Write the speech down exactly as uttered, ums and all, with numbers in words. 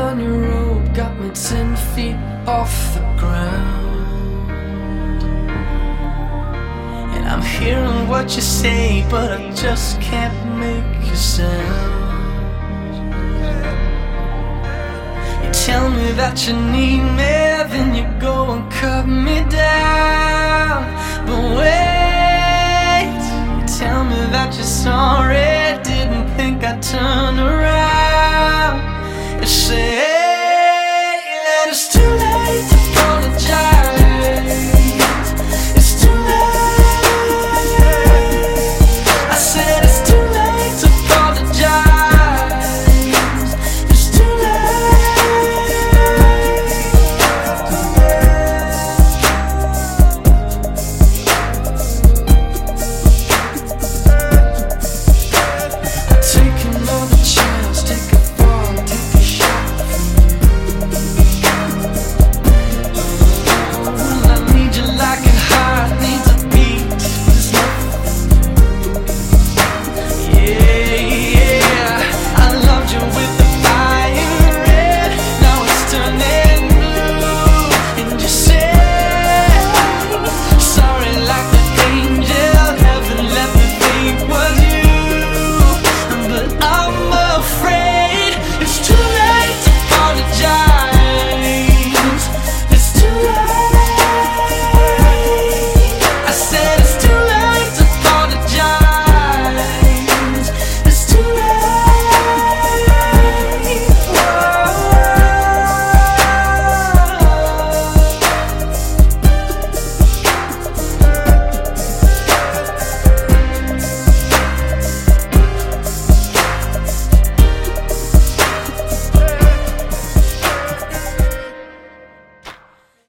on your rope got me ten feet off the ground. And I'm hearing what you say, but I just can't make a sound. You tell me that you need me, then you go and cut me down. But wait, you tell me that you're sorry, didn't think I'd turn around.